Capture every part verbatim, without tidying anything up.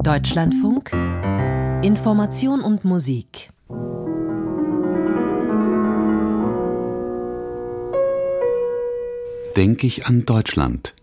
Deutschlandfunk Information und Musik. Denk ich an Deutschland?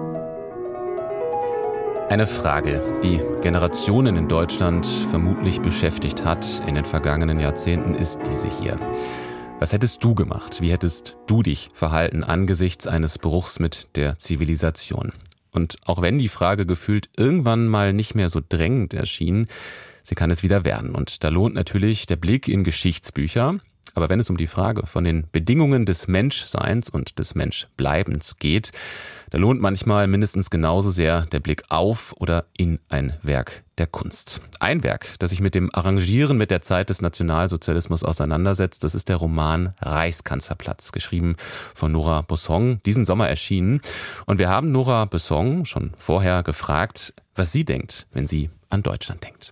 Eine Frage, die Generationen in Deutschland vermutlich beschäftigt hat in den vergangenen Jahrzehnten, ist diese hier. Was hättest du gemacht? Wie hättest du dich verhalten angesichts eines Bruchs mit der Zivilisation? Und auch wenn die Frage gefühlt irgendwann mal nicht mehr so drängend erschien, sie kann es wieder werden. Und da lohnt natürlich der Blick in Geschichtsbücher. Aber wenn es um die Frage von den Bedingungen des Menschseins und des Menschbleibens geht, da lohnt manchmal mindestens genauso sehr der Blick auf oder in ein Werk der Kunst. Ein Werk, das sich mit dem Arrangieren mit der Zeit des Nationalsozialismus auseinandersetzt, das ist der Roman Reichskanzlerplatz, geschrieben von Nora Besson, diesen Sommer erschienen. Und wir haben Nora Besson schon vorher gefragt, was sie denkt, wenn sie an Deutschland denkt.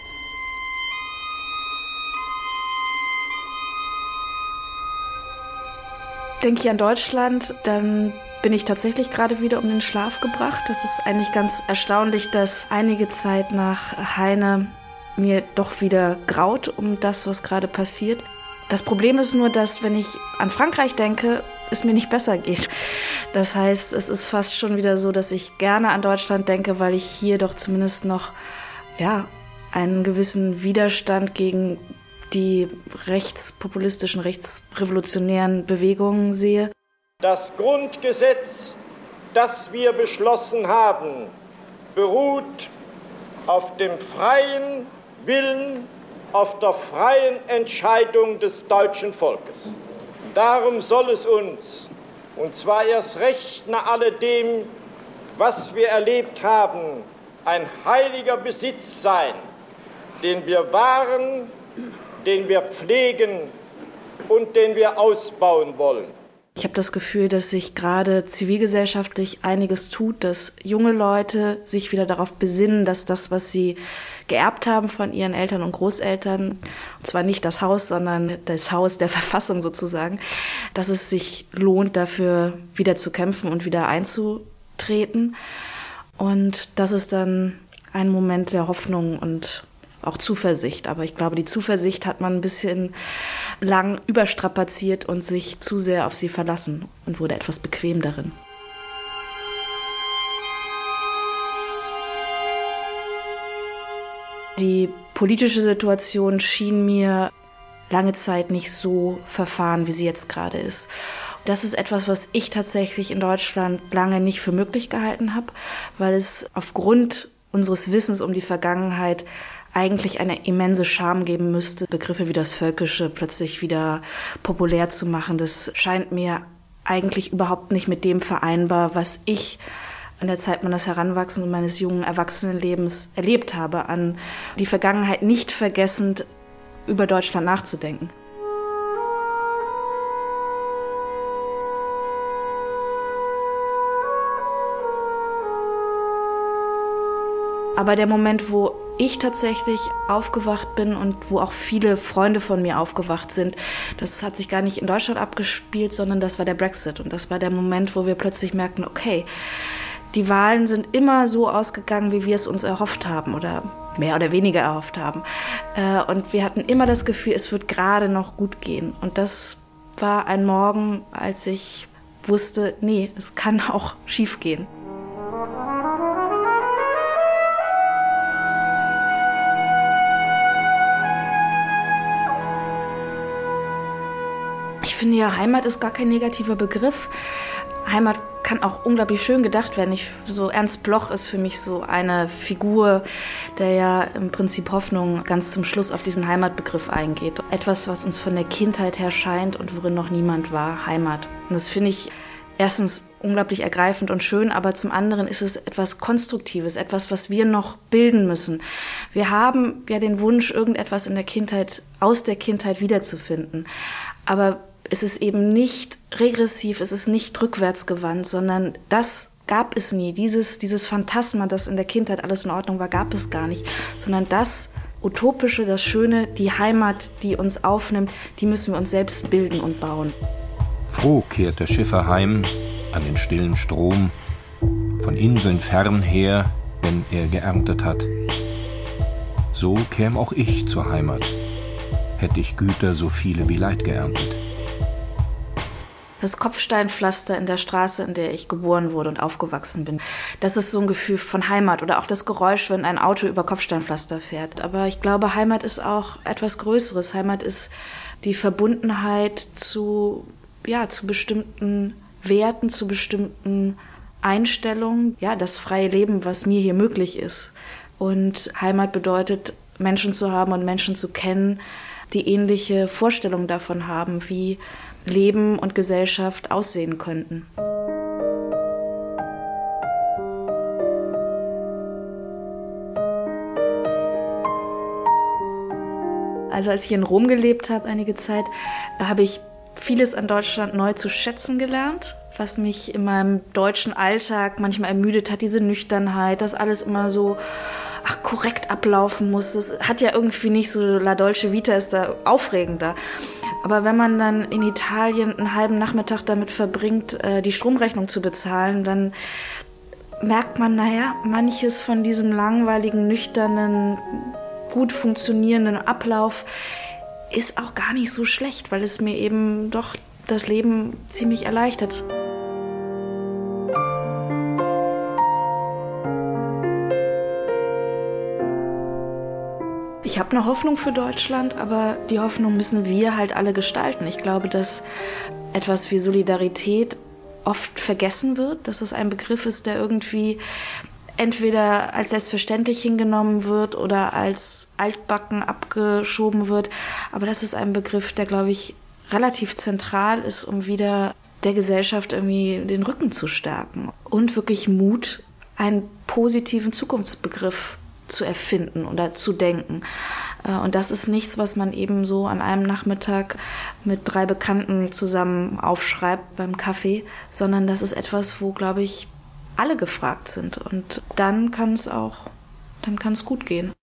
Denke ich an Deutschland, dann bin ich tatsächlich gerade wieder um den Schlaf gebracht. Das ist eigentlich ganz erstaunlich, dass einige Zeit nach Heine mir doch wieder graut um das, was gerade passiert. Das Problem ist nur, dass wenn ich an Frankreich denke, es mir nicht besser geht. Das heißt, es ist fast schon wieder so, dass ich gerne an Deutschland denke, weil ich hier doch zumindest noch ja, einen gewissen Widerstand gegen die rechtspopulistischen, rechtsrevolutionären Bewegungen sehe. Das Grundgesetz, das wir beschlossen haben, beruht auf dem freien Willen, auf der freien Entscheidung des deutschen Volkes. Darum soll es uns, und zwar erst recht nach alledem, was wir erlebt haben, ein heiliger Besitz sein, den wir wahren, den wir pflegen und den wir ausbauen wollen. Ich habe das Gefühl, dass sich gerade zivilgesellschaftlich einiges tut, dass junge Leute sich wieder darauf besinnen, dass das, was sie geerbt haben von ihren Eltern und Großeltern, und zwar nicht das Haus, sondern das Haus der Verfassung sozusagen, dass es sich lohnt, dafür wieder zu kämpfen und wieder einzutreten. Und das ist dann ein Moment der Hoffnung und auch Zuversicht. Aber ich glaube, die Zuversicht hat man ein bisschen lang überstrapaziert und sich zu sehr auf sie verlassen und wurde etwas bequem darin. Die politische Situation schien mir lange Zeit nicht so verfahren, wie sie jetzt gerade ist. Das ist etwas, was ich tatsächlich in Deutschland lange nicht für möglich gehalten habe, weil es aufgrund unseres Wissens um die Vergangenheit eigentlich eine immense Scham geben müsste, Begriffe wie das Völkische plötzlich wieder populär zu machen. Das scheint mir eigentlich überhaupt nicht mit dem vereinbar, was ich in der Zeit meines Heranwachsens und meines jungen Erwachsenenlebens erlebt habe, an die Vergangenheit nicht vergessend über Deutschland nachzudenken. Aber der Moment, wo ich tatsächlich aufgewacht bin und wo auch viele Freunde von mir aufgewacht sind, das hat sich gar nicht in Deutschland abgespielt, sondern das war der Brexit. Und das war der Moment, wo wir plötzlich merkten, okay, die Wahlen sind immer so ausgegangen, wie wir es uns erhofft haben oder mehr oder weniger erhofft haben. Und wir hatten immer das Gefühl, es wird gerade noch gut gehen. Und das war ein Morgen, als ich wusste, nee, es kann auch schief gehen. Ich finde ja, Heimat ist gar kein negativer Begriff. Heimat kann auch unglaublich schön gedacht werden. Ich, so Ernst Bloch ist für mich so eine Figur, der ja im Prinzip Hoffnung ganz zum Schluss auf diesen Heimatbegriff eingeht. Etwas, was uns von der Kindheit her scheint und worin noch niemand war, Heimat. Und das finde ich erstens unglaublich ergreifend und schön, aber zum anderen ist es etwas Konstruktives, etwas, was wir noch bilden müssen. Wir haben ja den Wunsch, irgendetwas in der Kindheit, aus der Kindheit wiederzufinden. Aber es ist eben nicht regressiv, es ist nicht rückwärtsgewandt, sondern das gab es nie. Dieses, dieses Phantasma, dass in der Kindheit alles in Ordnung war, gab es gar nicht. Sondern das Utopische, das Schöne, die Heimat, die uns aufnimmt, die müssen wir uns selbst bilden und bauen. Froh kehrt der Schiffer heim an den stillen Strom, von Inseln fern her, wenn er geerntet hat. So käm auch ich zur Heimat, hätt ich Güter so viele wie Leid geerntet. Das Kopfsteinpflaster in der Straße, in der ich geboren wurde und aufgewachsen bin, das ist so ein Gefühl von Heimat oder auch das Geräusch, wenn ein Auto über Kopfsteinpflaster fährt. Aber ich glaube, Heimat ist auch etwas Größeres. Heimat ist die Verbundenheit zu, ja, zu bestimmten Werten, zu bestimmten Einstellungen, ja, das freie Leben, was mir hier möglich ist. Und Heimat bedeutet, Menschen zu haben und Menschen zu kennen, die ähnliche Vorstellungen davon haben, wie Leben und Gesellschaft aussehen könnten. Also als ich in Rom gelebt habe, einige Zeit, habe ich vieles an Deutschland neu zu schätzen gelernt, was mich in meinem deutschen Alltag manchmal ermüdet hat, diese Nüchternheit, dass alles immer so ach, korrekt ablaufen muss. Das hat ja irgendwie nicht so, La Dolce Vita ist da aufregender. Aber wenn man dann in Italien einen halben Nachmittag damit verbringt, die Stromrechnung zu bezahlen, dann merkt man, naja, manches von diesem langweiligen, nüchternen, gut funktionierenden Ablauf ist auch gar nicht so schlecht, weil es mir eben doch das Leben ziemlich erleichtert. Ich habe eine Hoffnung für Deutschland, aber die Hoffnung müssen wir halt alle gestalten. Ich glaube, dass etwas wie Solidarität oft vergessen wird, dass es ein Begriff ist, der irgendwie entweder als selbstverständlich hingenommen wird oder als altbacken abgeschoben wird. Aber das ist ein Begriff, der, glaube ich, relativ zentral ist, um wieder der Gesellschaft irgendwie den Rücken zu stärken. Und wirklich Mut, einen positiven Zukunftsbegriff zu erfinden oder zu denken. Und das ist nichts, was man eben so an einem Nachmittag mit drei Bekannten zusammen aufschreibt beim Kaffee, sondern das ist etwas, wo, glaube ich, alle gefragt sind. Und dann kann es auch, dann kann es gut gehen.